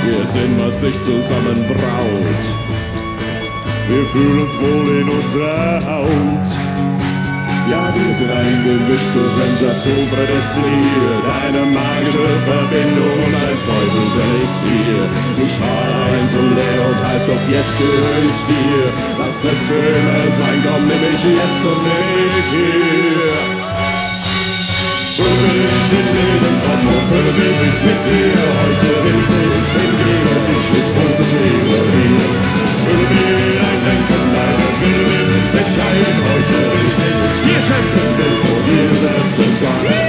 Wir sind, was sich zusammenbraut. Wir fühlen uns wohl in unserer Haut. Ja, wir sind ein Gemisch zur Sensation prädestiniert. Eine magische Verbindung und ein Teufelselixier. Ich war ein so leer und halb, doch jetzt gehöre ich dir. Lass es für immer sein, komm, nimm mich jetzt und nimm mich hier. Fülle mich mit Leben, komm und fülle mich mit dir. Heute will ich dich hingehen, ich ist totes Leben hier. Fülle mir ein Denken, eine Wille mit Bescheid. Heute will ich dich hier schenken, will vor dir setzen sein.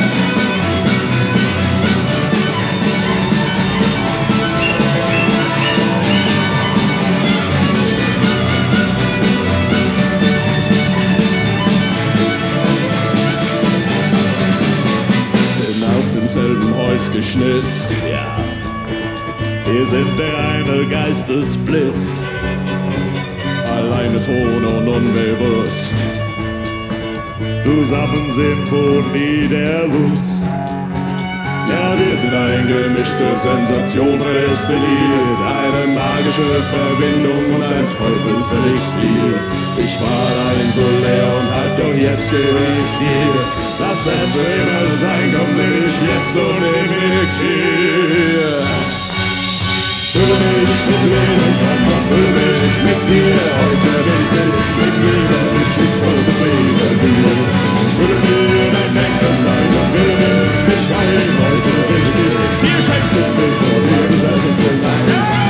Selben Holz geschnitzt, ja. Wir sind der eine Geistesblitz, alleine Ton und unbewusst. Zusammen Symphonie der Lust. Ja, wir sind ein Gemisch zur Sensation prädestiniert. Eine magische Verbindung und ein Teufelselixier. Ich war ein so leer und halb, doch jetzt gehöre ich dir. Lass es immer sein, komm, nimm ich jetzt und nimm ich hier. Fülle mich mit Leben, komm und fülle mich mit dir. Heute will ich dich begeben, ich ist so das Leben hier. Fülle mir dein Denken, deine Wille mich ein. Heute will ich dich hier schenken, will vor dir gesessen sein.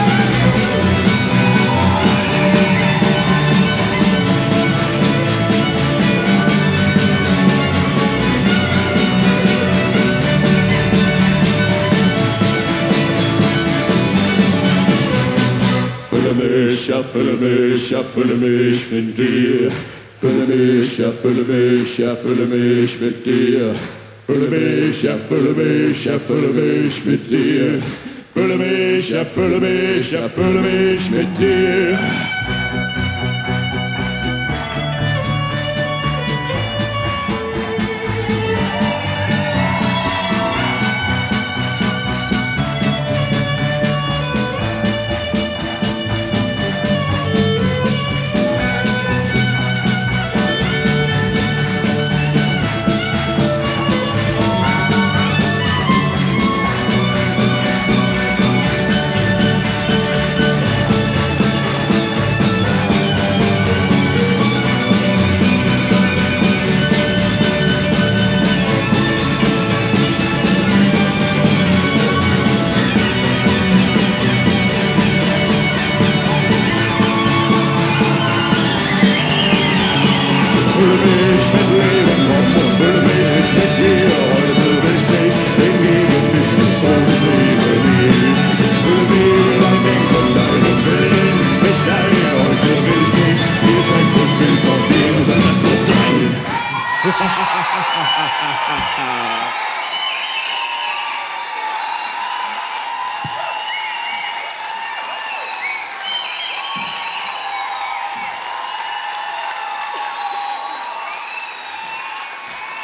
Fülle mich mit dir. Fülle mich mit dir. Fülle mich mit dir. Fülle mich mit dir. Fülle mich mit Leben, komm und fülle mich mit dir. Heute will ich dich hingegen, ich muss vor das Leben hier. Fülle mir dein Denken, deinen Willen mich ein. Heute will ich dich hier schenken, will von dir sein.